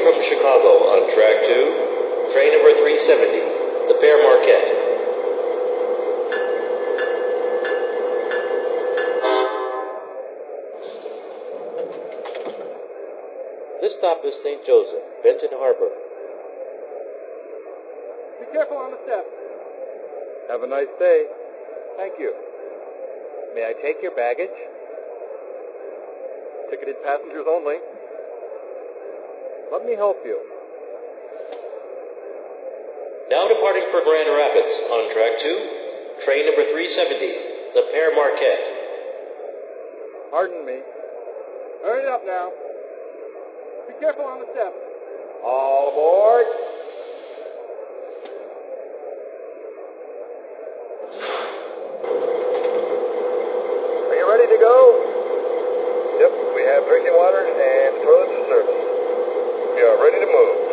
from Chicago on track 2, train number 370, the Père Marquette. This stop is St. Joseph, Benton Harbor. Be careful on the step. Have a nice day. Thank you. May I take your baggage? Ticketed passengers only. Let me help you. Now departing for Grand Rapids on track 2, train number 370, the Père Marquette. Pardon me. Hurry up now. Be careful on the step. All aboard. Are you ready to go? Yep, we have drinking water and toilets in service. We are ready to move.